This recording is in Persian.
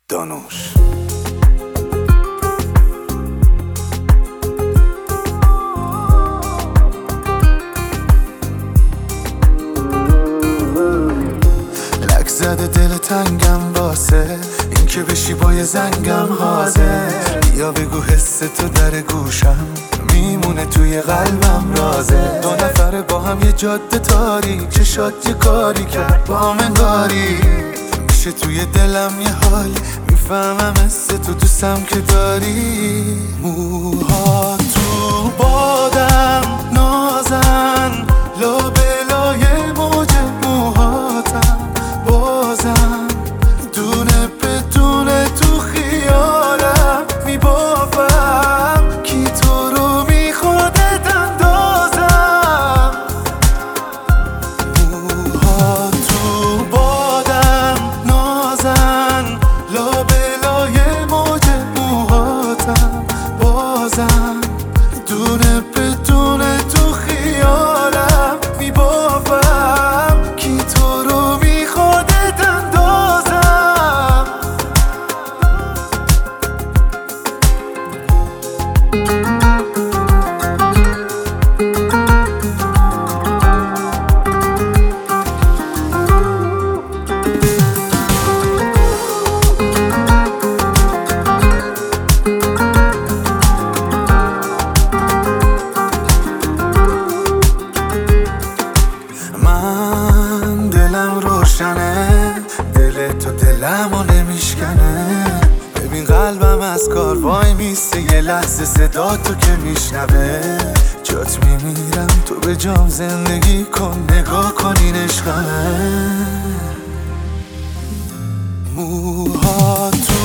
دانوش. لک زده دل تنگم واسه این که بشی با یه زنگم حاضر. یا بگو حس تو در گوشم میمونه توی قلبم رازه. دو نفره با هم یه جاده تاریک، چشات یه کاری کرد با هم انگاری. میشه توی دلم یه حالی، میفهمم حس تو دوستم که داری. موها تو بادم نازن، لابلای موج موهاتم بازم. دونه بدونه تو خیالم میبافم کی تو رو میخوادت اندازم. موها تو بادم نازن، لابلای موج موهاتم بازم. دونه بدونه تو خیالم میبافم کی تو رو میخوادت اندازم. من دلم روشنه، دل تو دلمو نمیشکنه. ببین قلبم از کار وای میسته، یه لحظه صدا تو که میشنوه. جات میمیرم تو به جام زندگی کن، نگاه کن این عشقمه. موها تو